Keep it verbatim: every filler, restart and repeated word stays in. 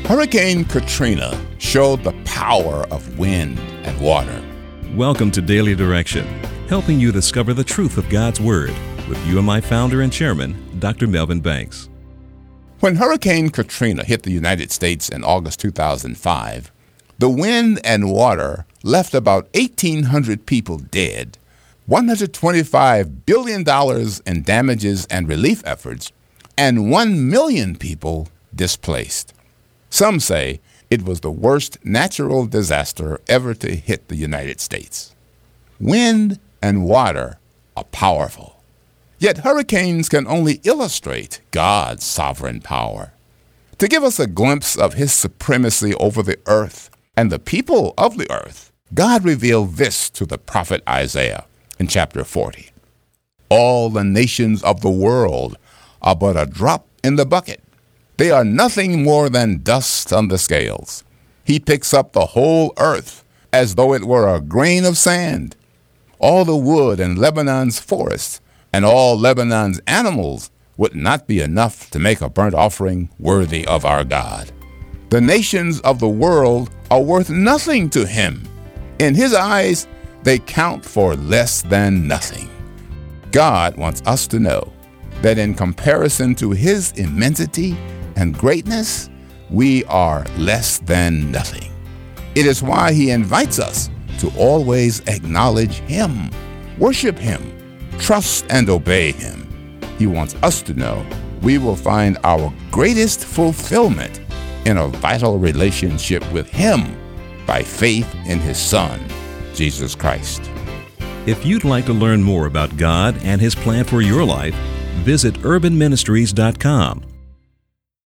Hurricane Katrina showed the power of wind and water. Welcome to Daily Direction, helping you discover the truth of God's Word with U M I founder and chairman, Doctor Melvin Banks. When Hurricane Katrina hit the United States in August two thousand five, the wind and water left about eighteen hundred people dead, one hundred twenty-five billion dollars in damages and relief efforts, and one million people displaced. Some say it was the worst natural disaster ever to hit the United States. Wind and water are powerful. Yet hurricanes can only illustrate God's sovereign power. To give us a glimpse of his supremacy over the earth and the people of the earth, God revealed this to the prophet Isaiah in chapter forty. All the nations of the world are but a drop in the bucket. They are nothing more than dust on the scales. He picks up the whole earth as though it were a grain of sand. All the wood in Lebanon's forests and all Lebanon's animals would not be enough to make a burnt offering worthy of our God. The nations of the world are worth nothing to him. In his eyes, they count for less than nothing. God wants us to know that in comparison to his immensity and greatness, we are less than nothing. It is why he invites us to always acknowledge him, worship him, trust and obey him. He wants us to know we will find our greatest fulfillment in a vital relationship with him by faith in his Son, Jesus Christ. If you'd like to learn more about God and his plan for your life, visit urban ministries dot com